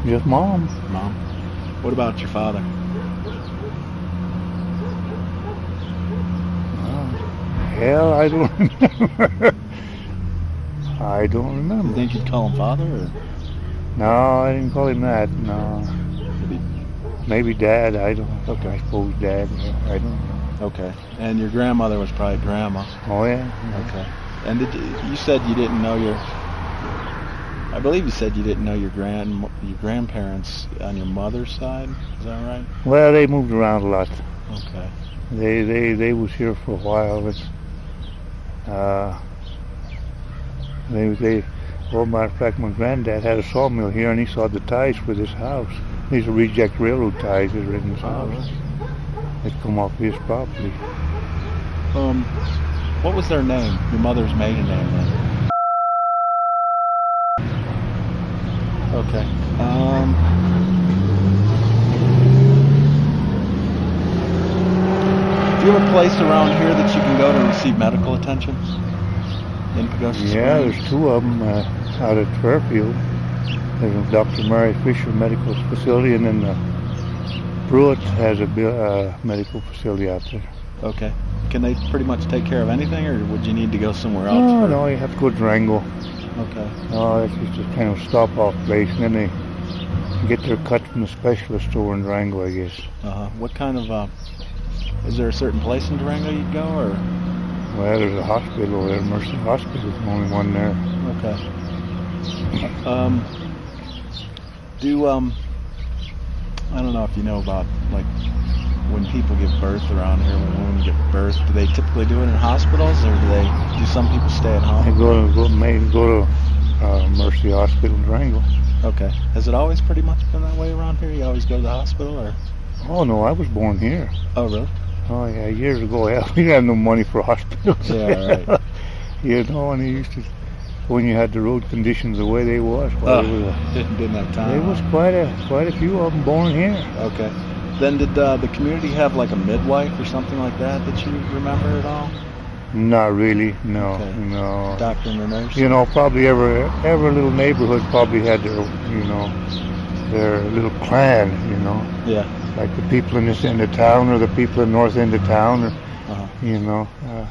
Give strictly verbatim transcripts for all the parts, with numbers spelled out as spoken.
Just mom. Mom. What about your father? Hell, I don't remember. I don't remember. You think you'd call him father? Or? No, I didn't call him that. No. Maybe, Maybe dad. I don't. Okay. I suppose dad. I don't know. Okay. And your grandmother was probably grandma. Oh yeah. Okay. And did you, you said you didn't know your? I believe you said you didn't know your grand your grandparents on your mother's side. Is that right? Well, they moved around a lot. Okay. They they they was here for a while, but uh, they they. Well, matter of fact, my granddad had a sawmill here, and he saw the ties for this house. These are reject railroad ties that were in this house. Oh, really? They'd come off his property. Um, what was their name? Your mother's maiden name then? Okay. Um. Do you have a place around here that you can go to receive medical attention? In Pagosa Springs? Yeah, there's two of them uh, out at Fairfield. There's a Doctor Mary Fisher Medical Facility, and then uh, Pruitt has a uh, medical facility out there. Okay. Can they pretty much take care of anything, or would you need to go somewhere else? No, for... no, you have to go to Durango. Okay. No, it's just a kind of stop-off place, and then they get their cut from the specialist store in Durango, I guess. Uh-huh. What kind of, uh, is there a certain place in Durango you'd go, or? Well, there's a hospital over there, Mercy Hospital, the only one there. Okay. Um, do, um, I don't know if you know about, like, when people give birth around here, when women give birth, do they typically do it in hospitals, or do they, do some people stay at home? They go to, go, maybe go to uh, Mercy Hospital in Durango. Okay. Has it always pretty much been that way around here? You always go to the hospital, or? Oh, no, I was born here. Oh, really? Oh, yeah, years ago, yeah, we didn't have no money for hospitals. Yeah, right. You know, and they used to, when you had the road conditions the way they was, well, Oh, there was a, didn't, didn't have time. there was quite a, quite a few of them born here. Okay. Then did uh, the community have like a midwife or something like that that you remember at all? Not really, no, Okay. no. Doctor and a nurse? You know, probably every, every little neighborhood probably had their, you know, their little clan, you know. Yeah. Like the people in this end of town, or the people in north end of town, or, Uh-huh. you know. Uh,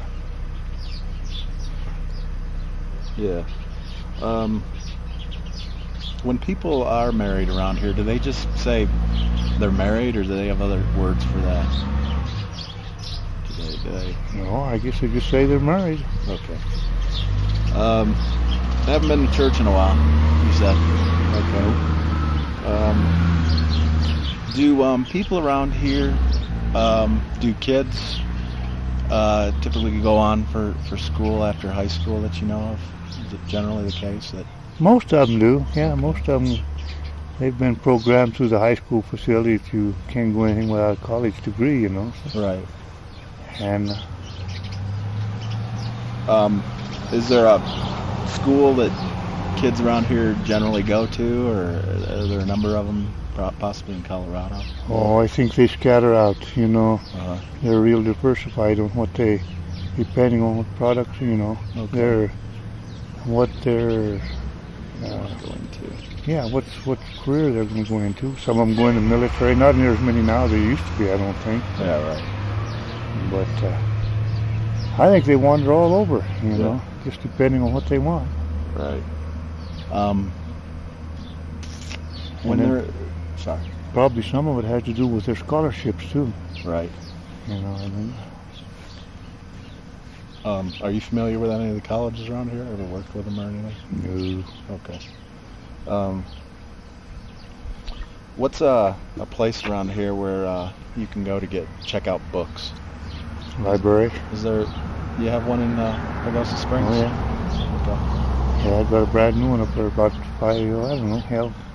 Yeah. Um, when people are married around here, do they just say they're married, or do they have other words for that? Do they, do they... no, I guess they just say they're married. Okay. Um, I haven't been to church in a while, you said. Okay. Um, do um, people around here, um, do kids uh, typically go on for, for school after high school that you know of? Is it generally the case that... Most of them do, yeah, most of them, they've been programmed through the high school facility that you can't go anything without a college degree, you know. So. Right. And um, is there a school that kids around here generally go to, or are there a number of them, possibly in Colorado? oh, I think they scatter out, you know. Uh-huh. They're real diversified on what they, depending on what products, you know, Okay. they're, what they're, uh, Going to. yeah, what's what career they're going to go into. Some of them go into the military, not near as many now as there used to be, I don't think. Yeah, right. But uh, I think they wander all over, you Yeah. know, just depending on what they want. Right. Um, when And they're, then sorry. probably some of it has to do with their scholarships too, Right. you know what I mean? Um, are you familiar with any of the colleges around here? Ever worked with them or anything? No. Okay. Um, what's a, a place around here where uh, you can go to get check out books? Library? Is there? You have one in uh, Pagosa Springs? Oh yeah. Okay. Yeah, I got a brand new one up there about five, I don't know, hell,